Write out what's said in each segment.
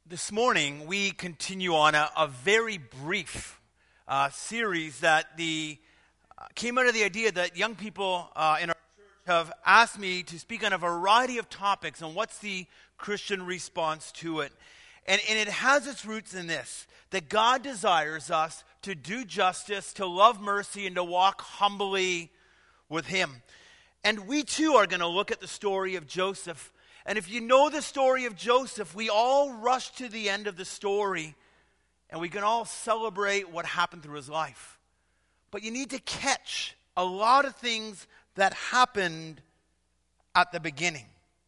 This morning, we continue on a very brief series that came out of the idea that young people in our church have asked me to speak on a variety of topics and what's the Christian response to it. And it has its roots in this, that God desires us to do justice, to love mercy, and to walk humbly with Him. And we too are going to look at the story of Joseph. And if you know the story of Joseph, we all rush to the end of the story and we can all celebrate what happened through his life. But you need to catch a lot of things that happened at the beginning.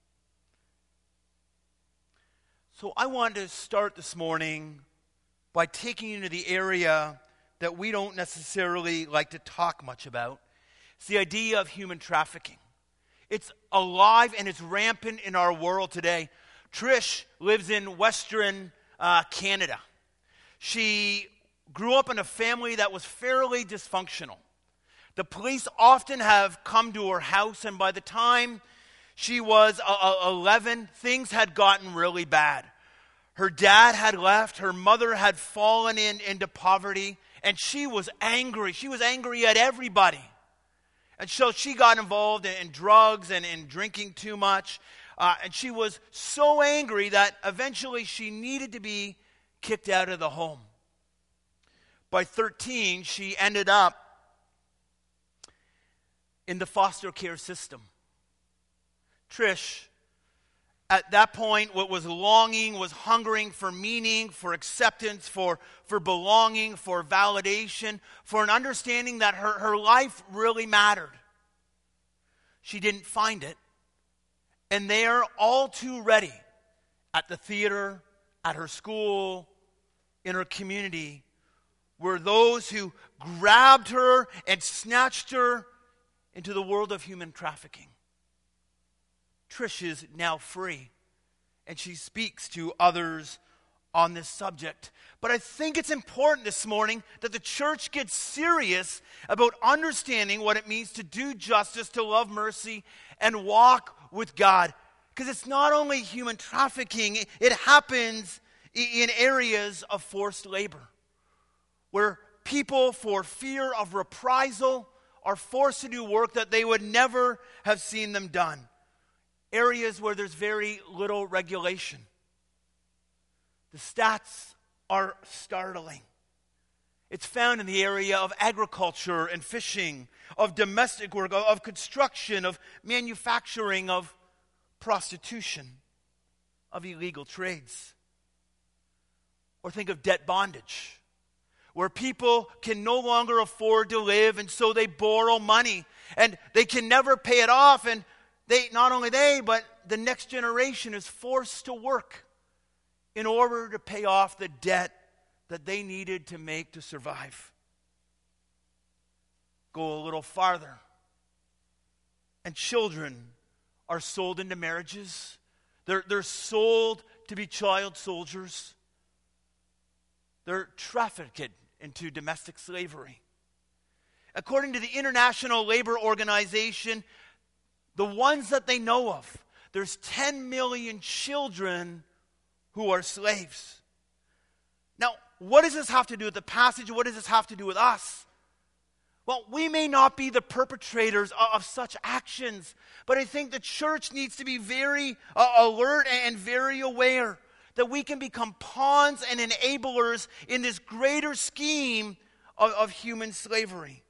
So I want to start this morning by taking you to the area that we don't necessarily like to talk much about. It's the idea of human trafficking. It's alive and it's rampant in our world today. Trish lives in Western Canada. She grew up in a family that was fairly dysfunctional. The police often have come to her house, and by the time she was 11, things had gotten really bad. Her dad had left, her mother had fallen into poverty, and she was angry. She was angry at everybody. And so she got involved in drugs and in drinking too much. And she was so angry that eventually she needed to be kicked out of the home. By 13, she ended up in the foster care system. Trish, at that point, what was longing, was hungering for meaning, for acceptance, for belonging, for validation, for an understanding that her life really mattered. She didn't find it. And there, all too ready, at the theater, at her school, in her community, were those who grabbed her and snatched her into the world of human trafficking. Trish is now free, and she speaks to others on this subject. But I think it's important this morning that the church gets serious about understanding what it means to do justice, to love mercy, and walk with God. Because it's not only human trafficking, it happens in areas of forced labor, where people, for fear of reprisal, are forced to do work that they would never have seen them done. Areas where there's very little regulation. The stats are startling. It's found in the area of agriculture and fishing, of domestic work, of construction, of manufacturing, of prostitution, of illegal trades. Or think of debt bondage, where people can no longer afford to live, and so they borrow money, and they can never pay it off, and but the next generation is forced to work in order to pay off the debt that they needed to survive. Go a little farther, and children are sold into marriages. They're sold to be child soldiers. They're trafficked into domestic slavery. According to the International Labor Organization, the ones that they know of, there's 10 million children who are slaves. Now, what does this have to do with the passage? What does this have to do with us? Well, we may not be the perpetrators of such actions, but I think the church needs to be very alert and very aware that we can become pawns and enablers in this greater scheme of human slavery.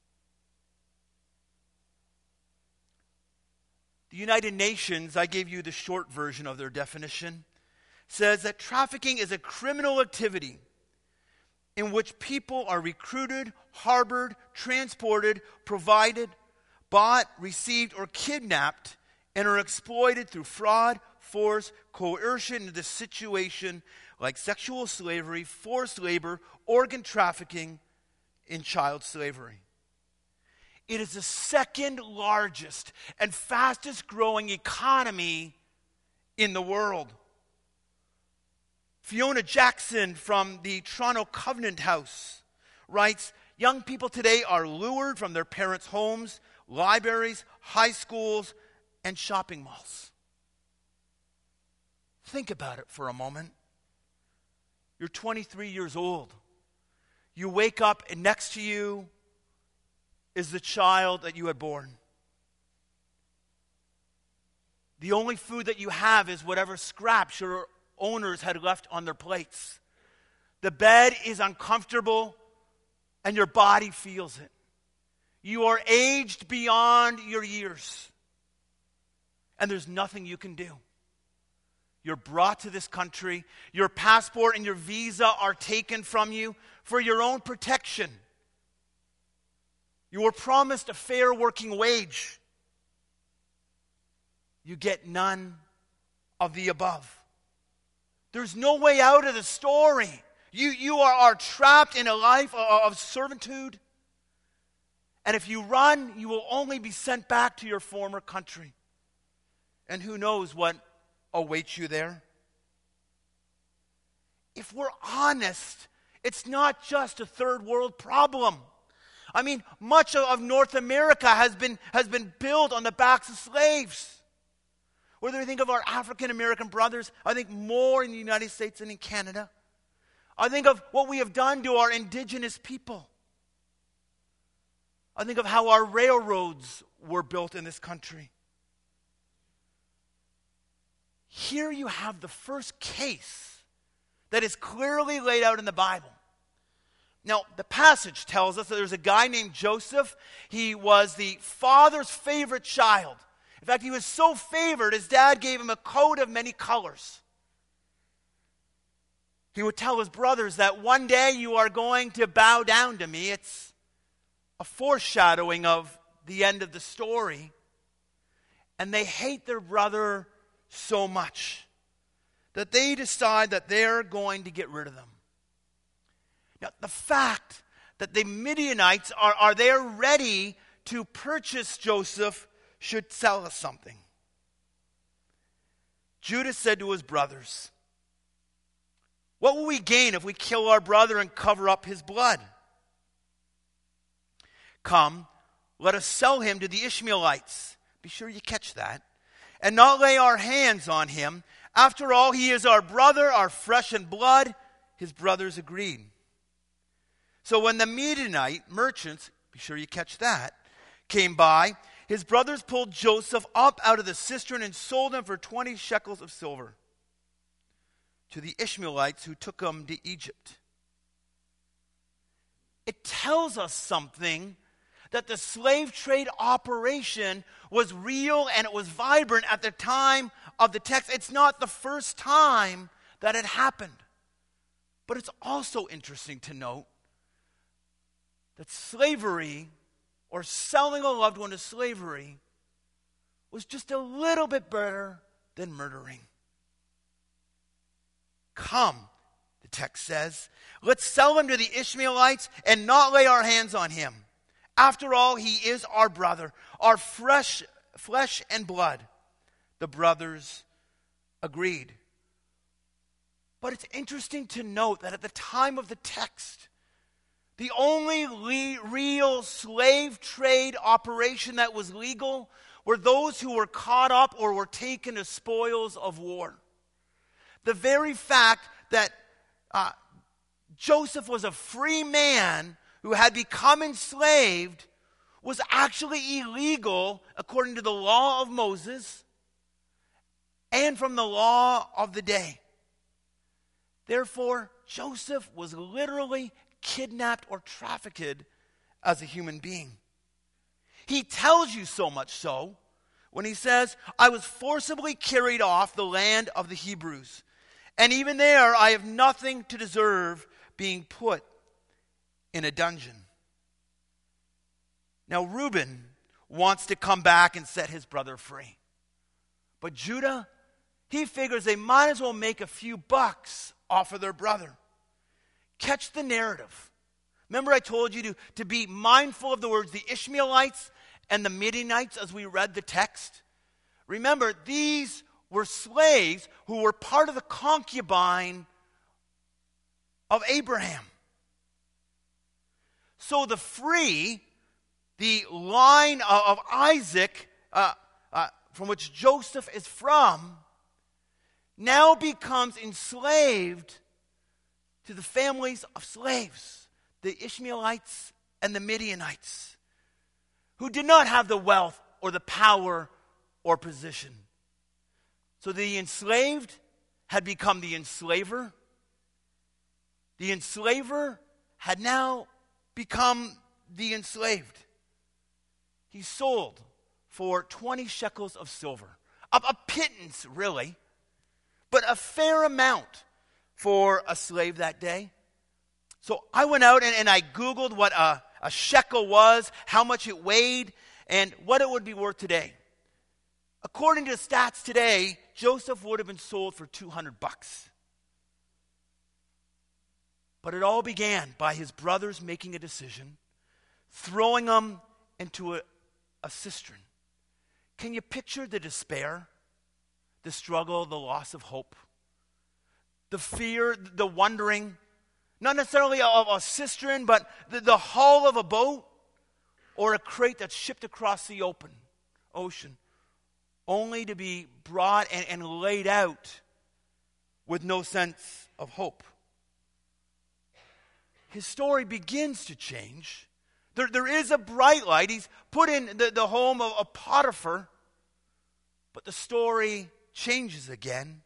The United Nations, I gave you the short version of their definition, says that trafficking is a criminal activity in which people are recruited, harbored, transported, provided, bought, received, or kidnapped, and are exploited through fraud, force, coercion into the situation like sexual slavery, forced labor, organ trafficking, and child slavery. It is the second largest and fastest growing economy in the world. Fiona Jackson from the Toronto Covenant House writes, young people today are lured from their parents' homes, libraries, high schools, and shopping malls. Think about it for a moment. You're 23 years old. You wake up and next to you is the child that you had born. The only food that you have is whatever scraps your owners had left on their plates. The bed is uncomfortable and your body feels it. You are aged beyond your years. And there's nothing you can do. You're brought to this country. Your passport and your visa are taken from you for your own protection. You were promised a fair working wage. You get none of the above. There's no way out of the story. You are trapped in a life of servitude. And if you run, you will only be sent back to your former country. And who knows what awaits you there? If we're honest, it's not just a third world problem. I mean, much of North America has been built on the backs of slaves. Whether we think of our African American brothers, I think more in the United States than in Canada. I think of what we have done to our indigenous people. I think of how our railroads were built in this country. Here you have the first case that is clearly laid out in the Bible. Now, the passage tells us that there's a guy named Joseph. He was the father's favorite child. In fact, he was so favored, his dad gave him a coat of many colors. He would tell his brothers that one day you are going to bow down to me. It's a foreshadowing of the end of the story. And they hate their brother so much that they decide that they're going to get rid of them. Now, the fact that the Midianites are there ready to purchase Joseph should tell us something. Judah said to his brothers, "What will we gain if we kill our brother and cover up his blood? Come, let us sell him to the Ishmaelites." Be sure you catch that. "And not lay our hands on him. After all, he is our brother, our flesh and blood." His brothers agreed. So when the Midianite merchants, be sure you catch that, came by, his brothers pulled Joseph up out of the cistern and sold him for 20 shekels of silver to the Ishmaelites who took him to Egypt. It tells us something, that the slave trade operation was real and it was vibrant at the time of the text. It's not the first time that it happened. But it's also interesting to note that slavery, or selling a loved one to slavery, was just a little bit better than murdering. "Come," the text says, "let's sell him to the Ishmaelites and not lay our hands on him. After all, he is our brother, our flesh and blood." The brothers agreed. But it's interesting to note that at the time of the text, the only real slave trade operation that was legal were those who were caught up or were taken as spoils of war. The very fact that Joseph was a free man who had become enslaved was actually illegal according to the law of Moses and from the law of the day. Therefore, Joseph was literally kidnapped or trafficked as a human being. He tells you so much so when he says, "I was forcibly carried off the land of the Hebrews, and even there I have nothing to deserve being put in a dungeon." Now Reuben wants to come back and set his brother free. But Judah, he figures they might as well make a few bucks off of their brother. Catch the narrative. Remember I told you to be mindful of the words the Ishmaelites and the Midianites as we read the text. Remember, these were slaves who were part of the concubine of Abraham. So the free, the line of Isaac, from which Joseph is from, now becomes enslaved to the families of slaves, the Ishmaelites and the Midianites, who did not have the wealth or the power or position. So the enslaved had become the enslaver. The enslaver had now become the enslaved. He sold for 20 shekels of silver. A pittance, really, but a fair amount for a slave that day. So I went out and I Googled what a shekel was, how much it weighed, and what it would be worth today. According to stats today, Joseph would have been sold for $200. But it all began by his brothers making a decision, throwing him into a cistern. Can you picture the despair, the struggle, the loss of hope, the fear, the wondering, not necessarily of a cistern, but the hull of a boat or a crate that's shipped across the ocean, only to be brought and laid out with no sense of hope. His story begins to change. There is a bright light. He's put in the home of Potiphar, but the story changes again.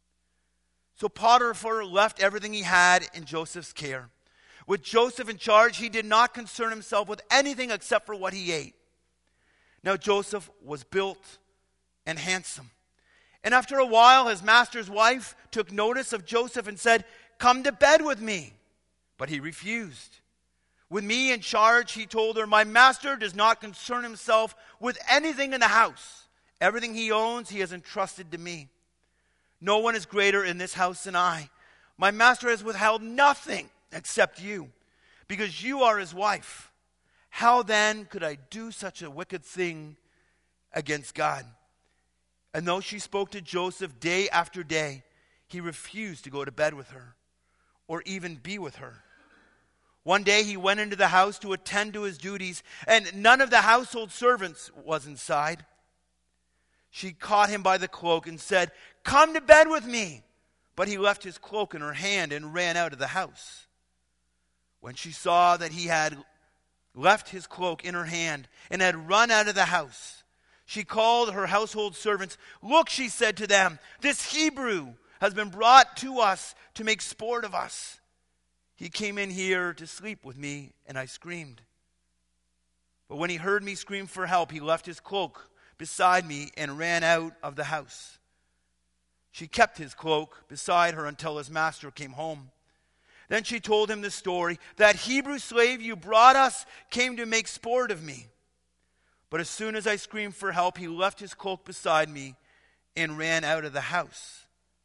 So Potiphar left everything he had in Joseph's care. With Joseph in charge, he did not concern himself with anything except for what he ate. Now Joseph was built and handsome. And after a while, his master's wife took notice of Joseph and said, "Come to bed with me." But he refused. With me in charge, he told her, "My master does not concern himself with anything in the house. Everything he owns, he has entrusted to me. No one is greater in this house than I. My master has withheld nothing except you, because you are his wife. How then could I do such a wicked thing against God?" And though she spoke to Joseph day after day, he refused to go to bed with her or even be with her. One day he went into the house to attend to his duties, and none of the household servants was inside. She caught him by the cloak and said, "Come to bed with me." But he left his cloak in her hand and ran out of the house. When she saw that he had left his cloak in her hand and had run out of the house, she called her household servants. "Look," she said to them, "this Hebrew has been brought to us to make sport of us. He came in here to sleep with me, and I screamed. But when he heard me scream for help, he left his cloak beside me and ran out of the house." She kept his cloak beside her until his master came home. Then she told him the story. "That Hebrew slave you brought us came to make sport of me. But as soon as I screamed for help, he left his cloak beside me and ran out of the house."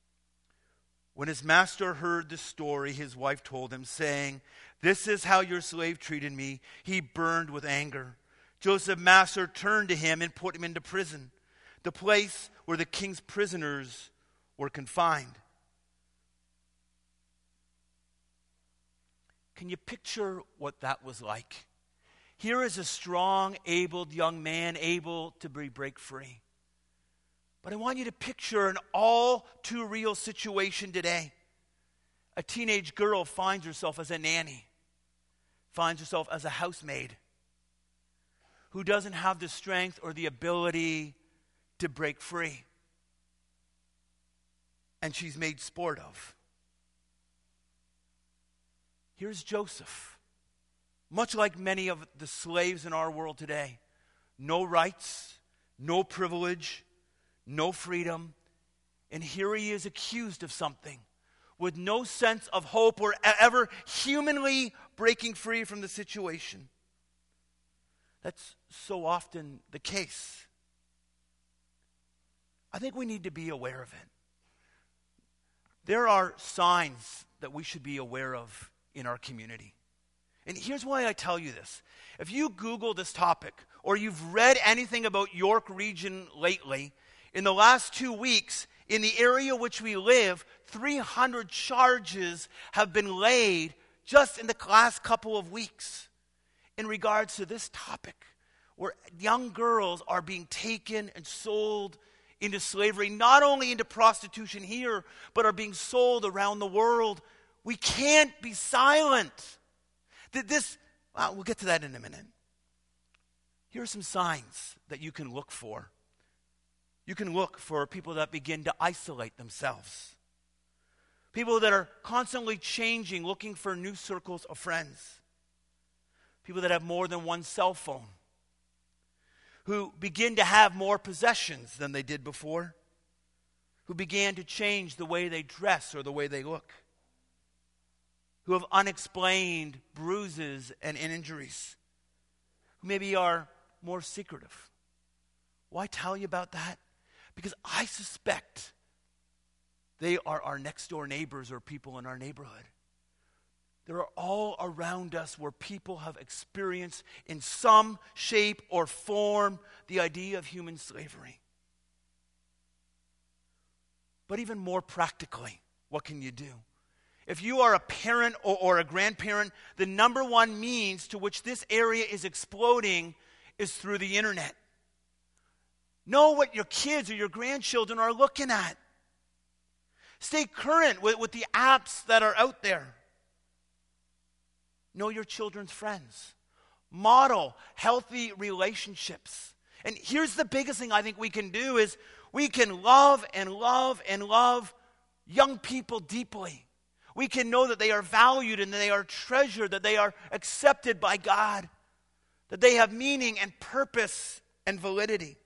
When his master heard the story, his wife told him, saying, "This is how your slave treated me." He burned with anger. Joseph's master turned to him and put him into prison, the place where the king's prisoners were confined. Can you picture what that was like? Here is a strong, abled young man able to break free. But I want you to picture an all too real situation today. A teenage girl finds herself as a nanny, finds herself as a housemaid, who doesn't have the strength or the ability to break free. And she's made sport of. Here's Joseph, much like many of the slaves in our world today. No rights, no privilege, no freedom. And here he is accused of something with no sense of hope or ever humanly breaking free from the situation. That's so often the case. I think we need to be aware of it. There are signs that we should be aware of in our community. And here's why I tell you this. If you Google this topic or you've read anything about York Region lately, in the last 2 weeks, in the area which we live, 300 charges have been laid just in the last couple of weeks in regards to this topic, where young girls are being taken and sold into slavery, not only into prostitution here, but are being sold around the world We can't be silent. We'll get to that in a minute. Here are some signs that you can look for. You can look for people that begin to isolate themselves. People that are constantly changing, looking for new circles of friends. People that have more than one cell phone. Who begin to have more possessions than they did before. Who began to change the way they dress or the way they look. Who have unexplained bruises and injuries. Who maybe are more secretive. Why tell you about that? Because I suspect they are our next door neighbors or people in our neighborhood. They're all around us where people have experienced in some shape or form the idea of human slavery. But even more practically, what can you do? If you are a parent or a grandparent, the number one means to which this area is exploding is through the internet. Know what your kids or your grandchildren are looking at. Stay current with the apps that are out there. Know your children's friends. Model healthy relationships. And here's the biggest thing I think we can do is we can love and love and love young people deeply. We can know that they are valued and that they are treasured, that they are accepted by God, that they have meaning and purpose and validity.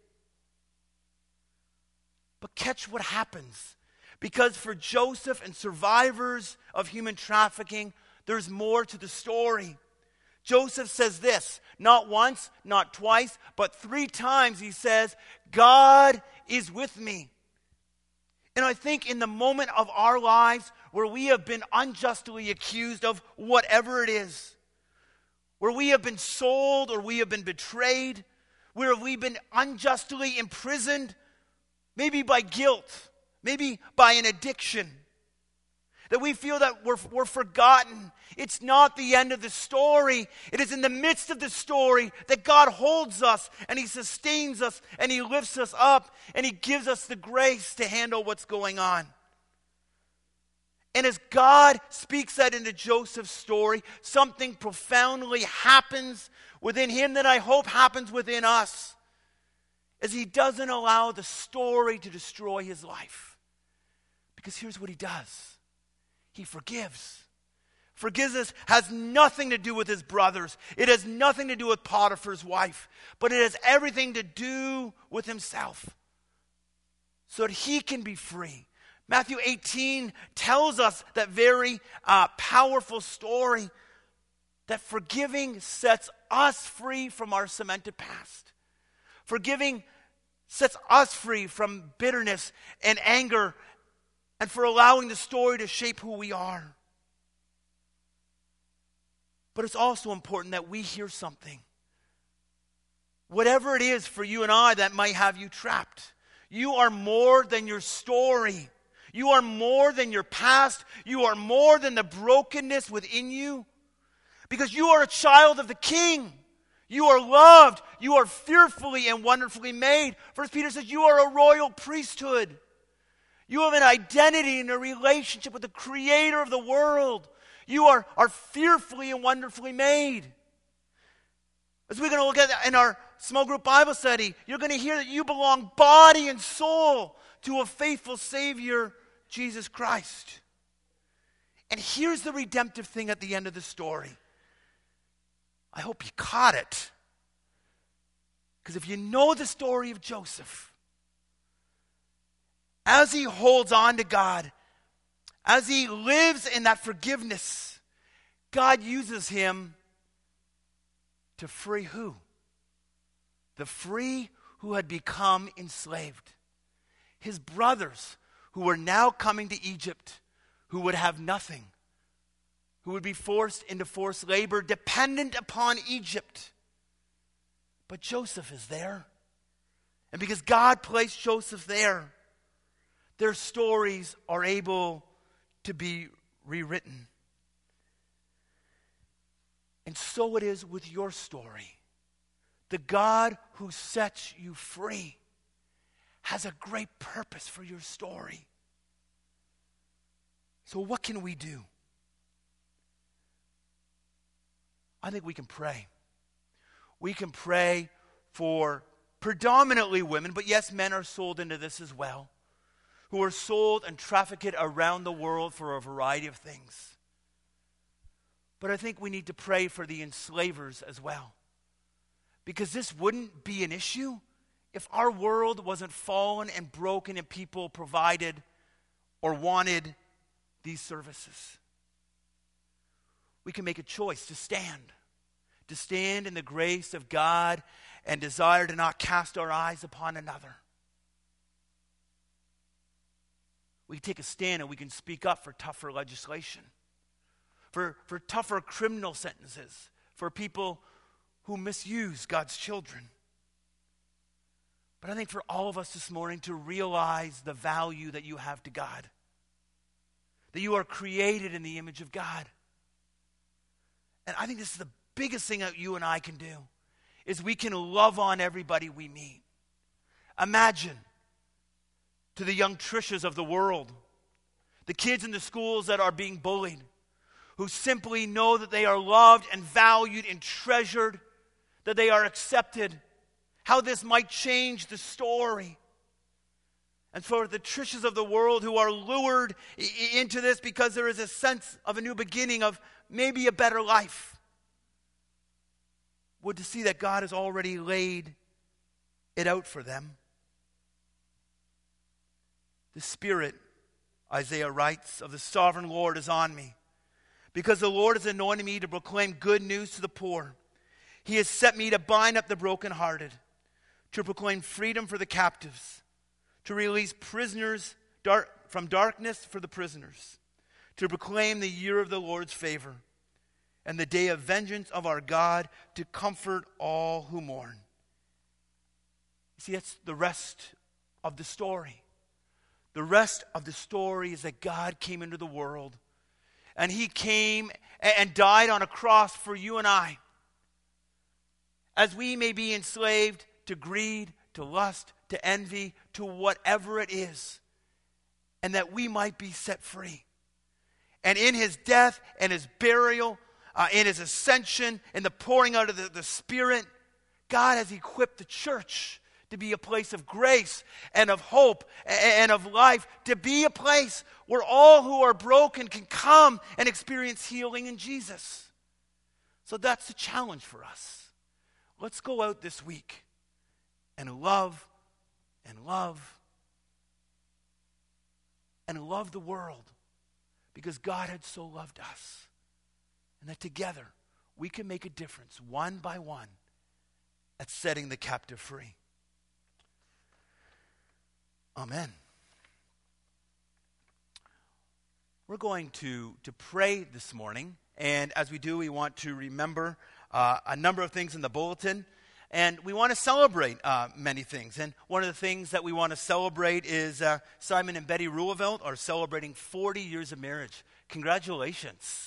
But catch what happens. Because for Joseph and survivors of human trafficking, there's more to the story. Joseph says this, not once, not twice, but 3 times he says, God is with me. And I think in the moment of our lives where we have been unjustly accused of whatever it is, where we have been sold or we have been betrayed, where we've been unjustly imprisoned, maybe by guilt, maybe by an addiction, that we feel that we're forgotten. It's not the end of the story. It is in the midst of the story that God holds us and He sustains us and He lifts us up and He gives us the grace to handle what's going on. And as God speaks that into Joseph's story, something profoundly happens within him that I hope happens within us, as he doesn't allow the story to destroy his life. Because here's what he does. He forgives. Forgiveness has nothing to do with his brothers. It has nothing to do with Potiphar's wife. But it has everything to do with himself. So that he can be free. Matthew 18 tells us that very powerful story. That forgiving sets us free from our cemented past. Forgiving sets us free from bitterness and anger and for allowing the story to shape who we are. But it's also important that we hear something. Whatever it is for you and I that might have you trapped, you are more than your story. You are more than your past. You are more than the brokenness within you. Because you are a child of the King. You are loved. You are fearfully and wonderfully made. 1 Peter says you are a royal priesthood. You have an identity and a relationship with the Creator of the world. You are fearfully and wonderfully made. As we're going to look at in our small group Bible study, you're going to hear that you belong body and soul to a faithful Savior, Jesus Christ. And here's the redemptive thing at the end of the story. I hope you caught it. Because if you know the story of Joseph, as he holds on to God, as he lives in that forgiveness, God uses him to free who? The free who had become enslaved. His brothers who were now coming to Egypt, who would have nothing, who would be forced into forced labor, dependent upon Egypt. But Joseph is there. And because God placed Joseph there, their stories are able to be rewritten. And so it is with your story. The God who sets you free has a great purpose for your story. So what can we do? I think we can pray. We can pray for predominantly women, but yes, men are sold into this as well, who are sold and trafficked around the world for a variety of things. But I think we need to pray for the enslavers as well, because this wouldn't be an issue if our world wasn't fallen and broken and people provided or wanted these services. We can make a choice to stand in the grace of God and desire to not cast our eyes upon another. We can take a stand and we can speak up for tougher legislation, for tougher criminal sentences, for people who misuse God's children. But I think for all of us this morning to realize the value that you have to God, that you are created in the image of God. And I think this is the biggest thing that you and I can do, is we can love on everybody we meet. Imagine, to the young Trishas of the world, the kids in the schools that are being bullied, who simply know that they are loved and valued and treasured, that they are accepted, how this might change the story. And for the Trishas of the world who are lured into this because there is a sense of a new beginning, of maybe a better life, would to see that God has already laid it out for them. The Spirit, Isaiah writes, of the sovereign Lord is on me, because the Lord has anointed me to proclaim good news to the poor. He has set me to bind up the brokenhearted, to proclaim freedom for the captives, to release prisoners from darkness for the prisoners, to proclaim the year of the Lord's favor and the day of vengeance of our God, to comfort all who mourn. See, that's the rest of the story. The rest of the story is that God came into the world, and he came and died on a cross for you and I, as we may be enslaved to greed, to lust, to envy, to whatever it is, and that we might be set free. And in his death and his burial, in his ascension, in the pouring out of the Spirit, God has equipped the church to be a place of grace and of hope and of life, to be a place where all who are broken can come and experience healing in Jesus. So that's the challenge for us. Let's go out this week and love and love and love the world, because God had so loved us. And that together we can make a difference, one by one, at setting the captive free. Amen. We're going to pray this morning. And as we do, we want to remember a number of things in the bulletin. And we want to celebrate many things. And one of the things that we want to celebrate is Simon and Betty Ruhleveld are celebrating 40 years of marriage. Congratulations.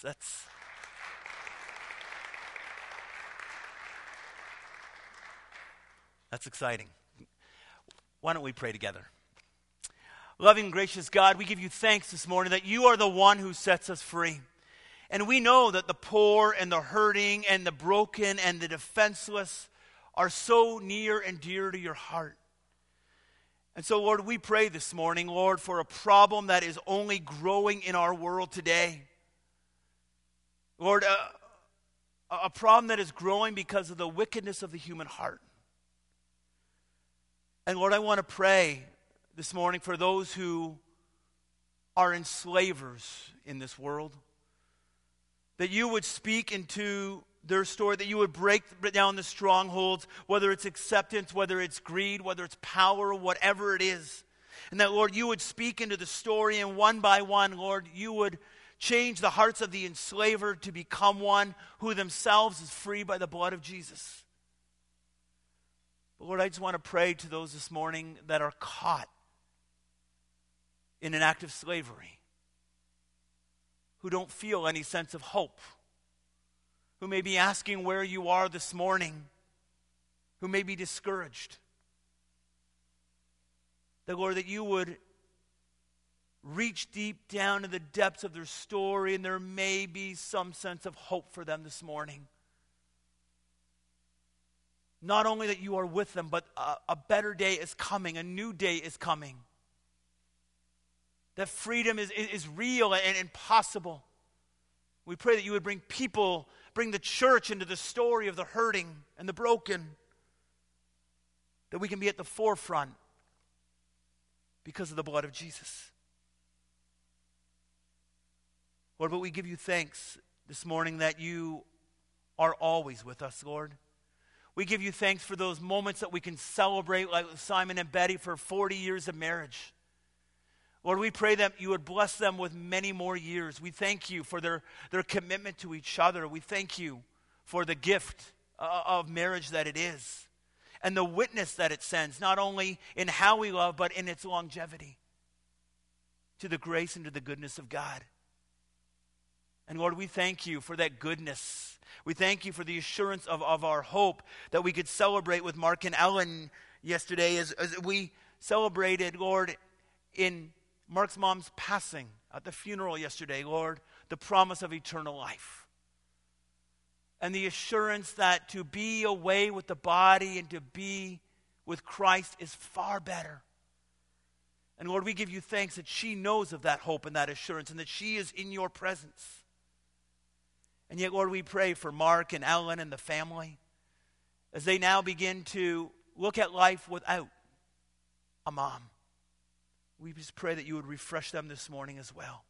That's exciting. Why don't we pray together? Loving, gracious God, we give you thanks this morning that you are the one who sets us free. And we know that the poor and the hurting and the broken and the defenseless are so near and dear to your heart. And so, Lord, we pray this morning, Lord, for a problem that is only growing in our world today. Lord, a problem that is growing because of the wickedness of the human heart. And Lord, I want to pray this morning for those who are enslavers in this world, that you would speak into their story, that you would break down the strongholds, whether it's acceptance, whether it's greed, whether it's power, whatever it is. And that, Lord, you would speak into the story, and one by one, Lord, you would change the hearts of the enslaver to become one who themselves is free by the blood of Jesus. But Lord, I just want to pray to those this morning that are caught in an act of slavery, who don't feel any sense of hope, who may be asking where you are this morning, who may be discouraged. That, Lord, that you would reach deep down in the depths of their story, and there may be some sense of hope for them this morning. Not only that you are with them, but a better day is coming, a new day is coming. That freedom is real and possible. We pray that you would bring the church into the story of the hurting and the broken. That we can be at the forefront because of the blood of Jesus. Lord, but we give you thanks this morning that you are always with us, Lord. We give you thanks for those moments that we can celebrate, like Simon and Betty, for 40 years of marriage. Lord, we pray that you would bless them with many more years. We thank you for their commitment to each other. We thank you for the gift of marriage that it is, and the witness that it sends, not only in how we love, but in its longevity, to the grace and to the goodness of God. And Lord, we thank you for that goodness. We thank you for the assurance of our hope that we could celebrate with Mark and Ellen yesterday as we celebrated, Lord, in Mark's mom's passing at the funeral yesterday, Lord, the promise of eternal life. And the assurance that to be away with the body and to be with Christ is far better. And Lord, we give you thanks that she knows of that hope and that assurance and that she is in your presence. And yet, Lord, we pray for Mark and Ellen and the family as they now begin to look at life without a mom. We just pray that you would refresh them this morning as well.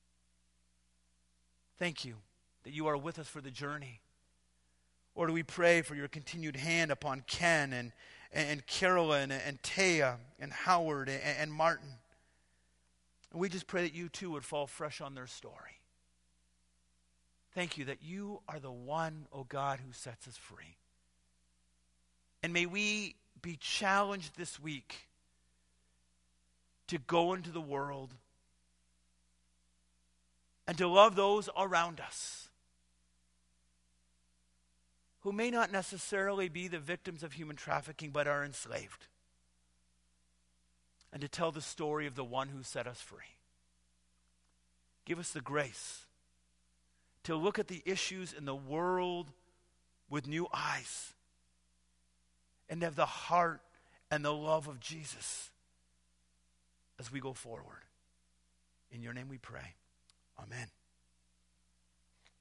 Thank you that you are with us for the journey. Lord, we pray for your continued hand upon Ken and Carolyn and Taya and Howard and Martin. And we just pray that you too would fall fresh on their story. Thank you that you are the one, oh God, who sets us free. And may we be challenged this week to go into the world and to love those around us who may not necessarily be the victims of human trafficking but are enslaved, and to tell the story of the one who set us free. Give us the grace to look at the issues in the world with new eyes and have the heart and the love of Jesus as we go forward. In your name we pray. Amen.